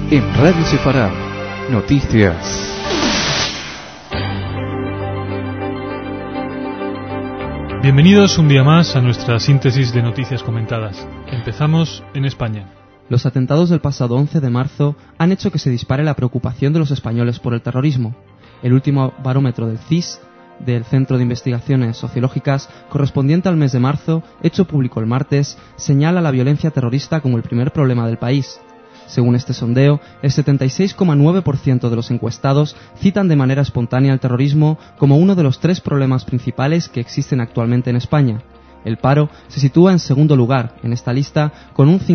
En Radio Sefarad, noticias. Bienvenidos un día más a nuestra síntesis de noticias comentadas. Empezamos en España. Los atentados del pasado 11 de marzo han hecho que se dispare la preocupación de los españoles por el terrorismo. El último barómetro del CIS, del Centro de Investigaciones Sociológicas, correspondiente al mes de marzo, hecho público el martes, señala la violencia terrorista como el primer problema del país. Según este sondeo, el 76,9% de los encuestados citan de manera espontánea el terrorismo como uno de los 3 problemas principales que existen actualmente en España. El paro se sitúa en segundo lugar en esta lista con un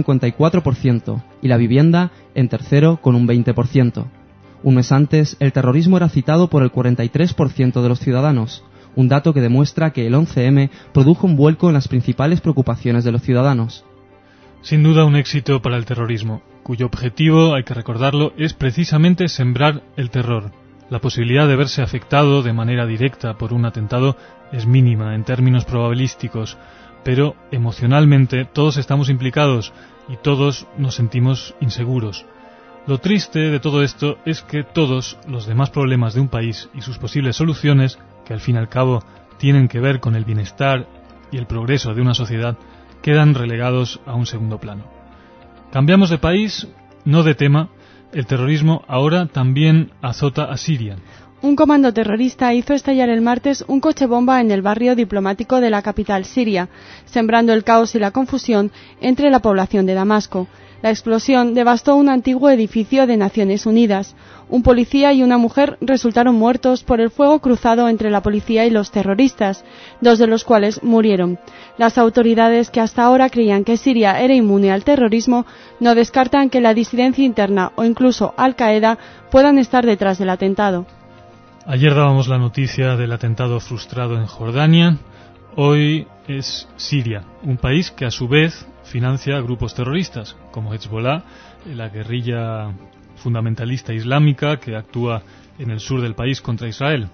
54% y la vivienda en tercero con un 20%. Un mes antes, el terrorismo era citado por el 43% de los ciudadanos, un dato que demuestra que el 11M produjo un vuelco en las principales preocupaciones de los ciudadanos. Sin duda un éxito para el terrorismo, cuyo objetivo, hay que recordarlo, es precisamente sembrar el terror. La posibilidad de verse afectado de manera directa por un atentado es mínima en términos probabilísticos, pero emocionalmente todos estamos implicados y todos nos sentimos inseguros. Lo triste de todo esto es que todos los demás problemas de un país y sus posibles soluciones, que al fin y al cabo tienen que ver con el bienestar y el progreso de una sociedad, quedan relegados a un segundo plano. Cambiamos de país, no de tema. El terrorismo ahora también azota a Siria. Un comando terrorista hizo estallar el martes un coche bomba en el barrio diplomático de la capital siria, sembrando el caos y la confusión entre la población de Damasco. La explosión devastó un antiguo edificio de Naciones Unidas. Un policía y una mujer resultaron muertos por el fuego cruzado entre la policía y los terroristas, 2 de los cuales murieron. Las autoridades, que hasta ahora creían que Siria era inmune al terrorismo, no descartan que la disidencia interna o incluso Al-Qaeda puedan estar detrás del atentado. Ayer dábamos la noticia del atentado frustrado en Jordania. Hoy es Siria, un país que a su vez financia grupos terroristas, como Hezbollah, la guerrilla fundamentalista islámica que actúa en el sur del país contra Israel.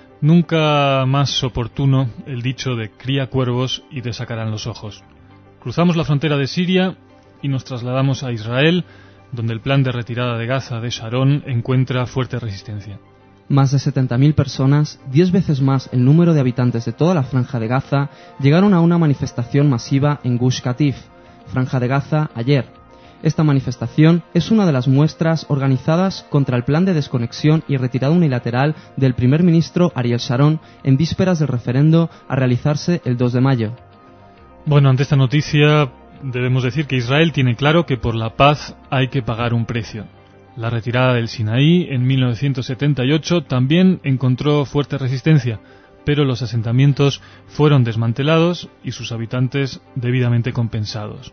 Nunca más oportuno el dicho de cría cuervos y te sacarán los ojos. Cruzamos la frontera de Siria y nos trasladamos a Israel, donde el plan de retirada de Gaza de Sharon encuentra fuerte resistencia. Más de 70.000 personas, 10 veces más el número de habitantes de toda la Franja de Gaza, llegaron a una manifestación masiva en Gush Katif, Franja de Gaza, ayer. Esta manifestación es una de las muestras organizadas contra el plan de desconexión y retirada unilateral del primer ministro Ariel Sharon en vísperas del referendo a realizarse el 2 de mayo. Bueno, ante esta noticia debemos decir que Israel tiene claro que por la paz hay que pagar un precio. La retirada del Sinaí en 1978 también encontró fuerte resistencia, pero los asentamientos fueron desmantelados y sus habitantes debidamente compensados.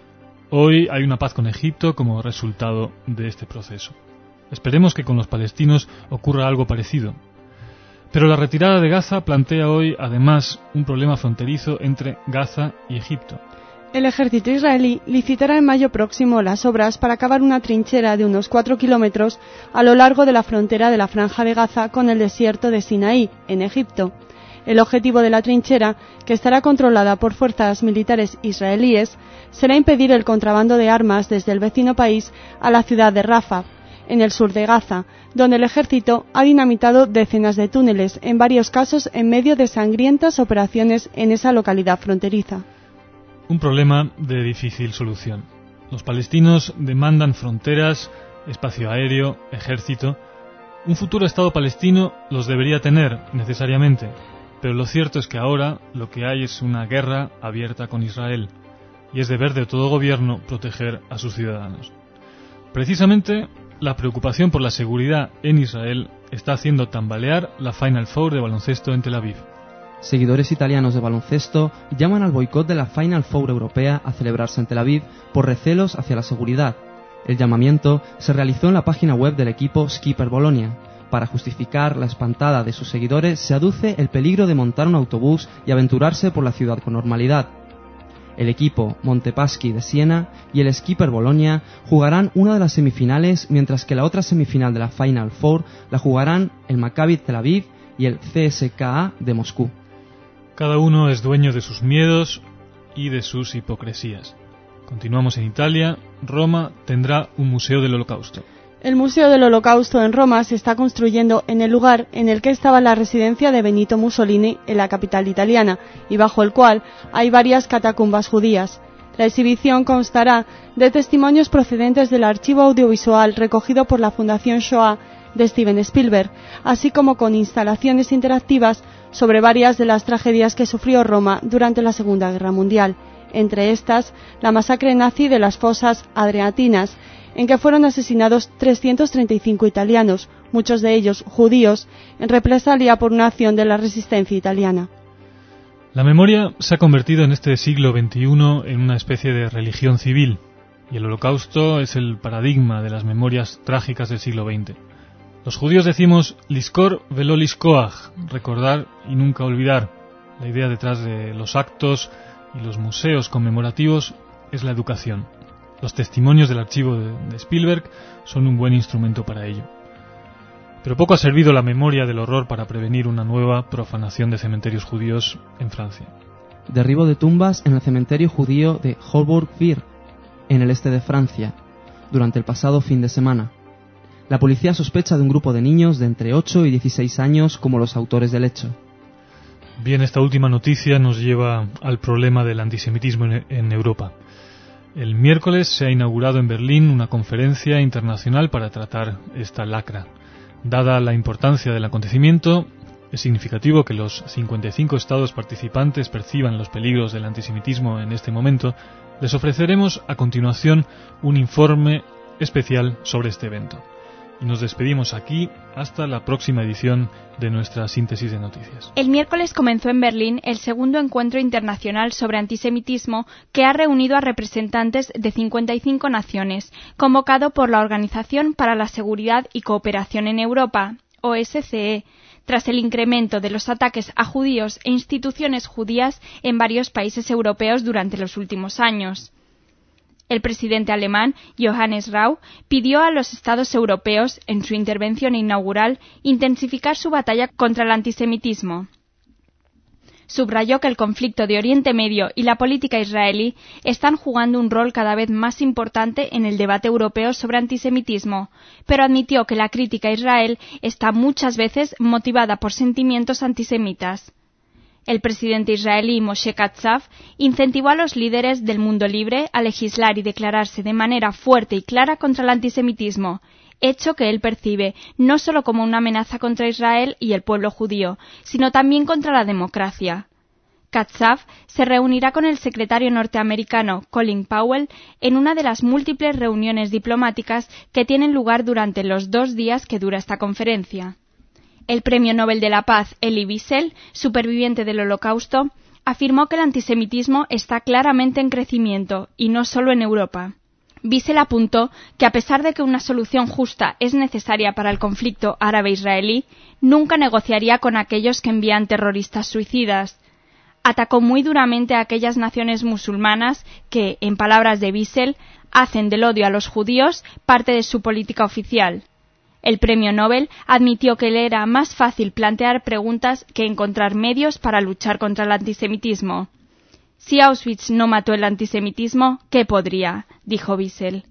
Hoy hay una paz con Egipto como resultado de este proceso. Esperemos que con los palestinos ocurra algo parecido. Pero la retirada de Gaza plantea hoy además un problema fronterizo entre Gaza y Egipto. El ejército israelí licitará en mayo próximo las obras para cavar una trinchera de unos 4 kilómetros a lo largo de la frontera de la Franja de Gaza con el desierto de Sinaí, en Egipto. El objetivo de la trinchera, que estará controlada por fuerzas militares israelíes, será impedir el contrabando de armas desde el vecino país a la ciudad de Rafah, en el sur de Gaza, donde el ejército ha dinamitado decenas de túneles, en varios casos en medio de sangrientas operaciones en esa localidad fronteriza. Un problema de difícil solución. Los palestinos demandan fronteras, espacio aéreo, ejército. Un futuro Estado palestino los debería tener, necesariamente, pero lo cierto es que ahora lo que hay es una guerra abierta con Israel, y es deber de todo gobierno proteger a sus ciudadanos. Precisamente, la preocupación por la seguridad en Israel está haciendo tambalear la Final Four de baloncesto en Tel Aviv. Seguidores italianos de baloncesto llaman al boicot de la Final Four europea a celebrarse en Tel Aviv por recelos hacia la seguridad. El llamamiento se realizó en la página web del equipo Skipper Bologna. Para justificar la espantada de sus seguidores se aduce el peligro de montar un autobús y aventurarse por la ciudad con normalidad. El equipo Montepaschi de Siena y el Skipper Bologna jugarán una de las semifinales, mientras que la otra semifinal de la Final Four la jugarán el Maccabi Tel Aviv y el CSKA de Moscú. Cada uno es dueño de sus miedos y de sus hipocresías. Continuamos en Italia. Roma tendrá un museo del Holocausto. El Museo del Holocausto en Roma se está construyendo en el lugar en el que estaba la residencia de Benito Mussolini en la capital italiana y bajo el cual hay varias catacumbas judías. La exhibición constará de testimonios procedentes del archivo audiovisual recogido por la Fundación Shoah de Steven Spielberg, así como con instalaciones interactivas sobre varias de las tragedias que sufrió Roma durante la Segunda Guerra Mundial, entre estas la masacre nazi de las fosas Adriatinas, en que fueron asesinados 335 italianos, muchos de ellos judíos, en represalia por una acción de la resistencia italiana. La memoria se ha convertido en este siglo XXI en una especie de religión civil, y el Holocausto es el paradigma de las memorias trágicas del siglo XX. Los judíos decimos lizkor velo lizkoach, recordar y nunca olvidar. La idea detrás de los actos y los museos conmemorativos es la educación. Los testimonios del archivo de Spielberg son un buen instrumento para ello. Pero poco ha servido la memoria del horror para prevenir una nueva profanación de cementerios judíos en Francia. Derribo de tumbas en el cementerio judío de Holborn-Vir, en el este de Francia, durante el pasado fin de semana. La policía sospecha de un grupo de niños de entre 8 y 16 años como los autores del hecho. Bien, esta última noticia nos lleva al problema del antisemitismo en Europa. El miércoles se ha inaugurado en Berlín una conferencia internacional para tratar esta lacra. Dada la importancia del acontecimiento, es significativo que los 55 estados participantes perciban los peligros del antisemitismo en este momento. Les ofreceremos a continuación un informe especial sobre este evento. Y nos despedimos aquí hasta la próxima edición de nuestra síntesis de noticias. El miércoles comenzó en Berlín el segundo encuentro internacional sobre antisemitismo que ha reunido a representantes de 55 naciones, convocado por la Organización para la Seguridad y Cooperación en Europa, OSCE, tras el incremento de los ataques a judíos e instituciones judías en varios países europeos durante los últimos años. El presidente alemán, Johannes Rau, pidió a los Estados europeos, en su intervención inaugural, intensificar su batalla contra el antisemitismo. Subrayó que el conflicto de Oriente Medio y la política israelí están jugando un rol cada vez más importante en el debate europeo sobre antisemitismo, pero admitió que la crítica a Israel está muchas veces motivada por sentimientos antisemitas. El presidente israelí Moshe Katsav incentivó a los líderes del mundo libre a legislar y declararse de manera fuerte y clara contra el antisemitismo, hecho que él percibe no solo como una amenaza contra Israel y el pueblo judío, sino también contra la democracia. Katsav se reunirá con el secretario norteamericano Colin Powell en una de las múltiples reuniones diplomáticas que tienen lugar durante los 2 días que dura esta conferencia. El Premio Nobel de la Paz Elie Wiesel, superviviente del Holocausto, afirmó que el antisemitismo está claramente en crecimiento, y no solo en Europa. Wiesel apuntó que a pesar de que una solución justa es necesaria para el conflicto árabe-israelí, nunca negociaría con aquellos que envían terroristas suicidas. Atacó muy duramente a aquellas naciones musulmanas que, en palabras de Wiesel, hacen del odio a los judíos parte de su política oficial. El premio Nobel admitió que le era más fácil plantear preguntas que encontrar medios para luchar contra el antisemitismo. Si Auschwitz no mató el antisemitismo, ¿qué podría?, dijo Wiesel.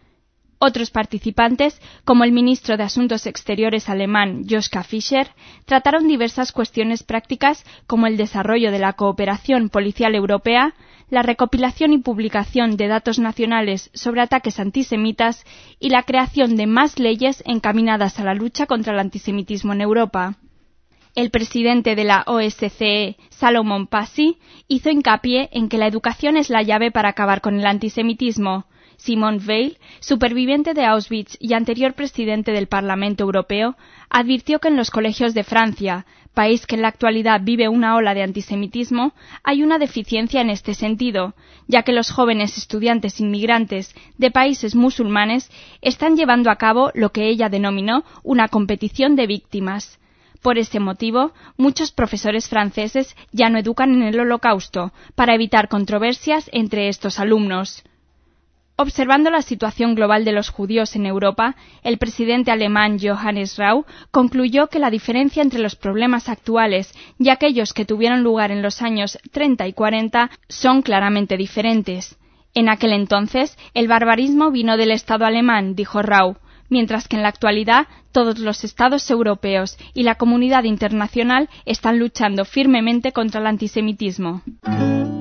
Otros participantes, como el ministro de Asuntos Exteriores alemán Joschka Fischer, trataron diversas cuestiones prácticas como el desarrollo de la cooperación policial europea, la recopilación y publicación de datos nacionales sobre ataques antisemitas y la creación de más leyes encaminadas a la lucha contra el antisemitismo en Europa. El presidente de la OSCE, Salomon Pashi, hizo hincapié en que la educación es la llave para acabar con el antisemitismo. Simone Veil, superviviente de Auschwitz y anterior presidente del Parlamento Europeo, advirtió que en los colegios de Francia, país que en la actualidad vive una ola de antisemitismo, hay una deficiencia en este sentido, ya que los jóvenes estudiantes inmigrantes de países musulmanes están llevando a cabo lo que ella denominó una competición de víctimas. Por ese motivo, muchos profesores franceses ya no educan en el Holocausto, para evitar controversias entre estos alumnos. Observando la situación global de los judíos en Europa, el presidente alemán Johannes Rau concluyó que la diferencia entre los problemas actuales y aquellos que tuvieron lugar en los años 30 y 40 son claramente diferentes. En aquel entonces, el barbarismo vino del Estado alemán, dijo Rau, mientras que en la actualidad todos los Estados europeos y la comunidad internacional están luchando firmemente contra el antisemitismo.